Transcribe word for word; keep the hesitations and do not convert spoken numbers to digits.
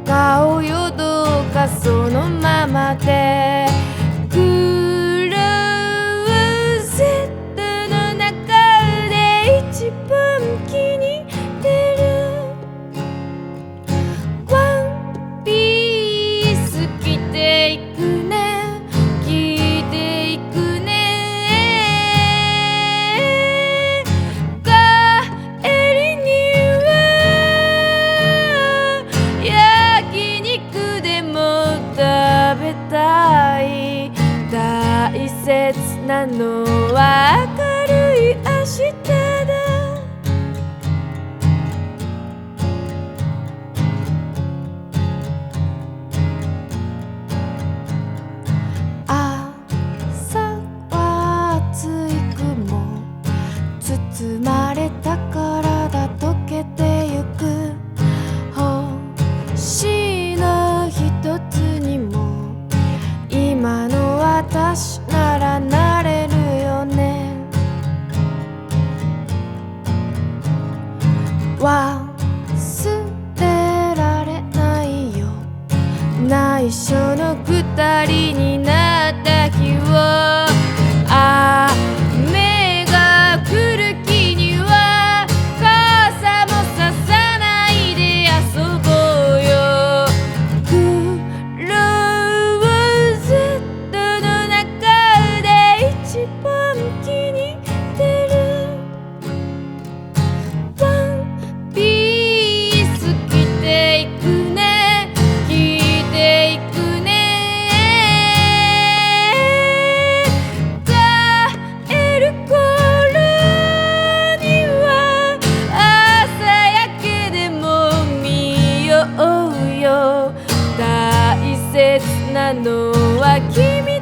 顔よどうかそのままでクローゼットの中で一番気に入ってるワンピース着ていくね着ていくね帰りには焼肉でも食べたい大切なのは明るい明日だ朝は熱い雲包まれた体溶けてゆく星の一つにも今の私ならなれるよね忘れられないよ内緒の二人になった日を雨が来る日には傘もささないで遊ぼうよクローゼットの中で一番気に入ってるワンピース着ていくね着ていくね帰る頃には朝焼けでも見ようよ大切なのは君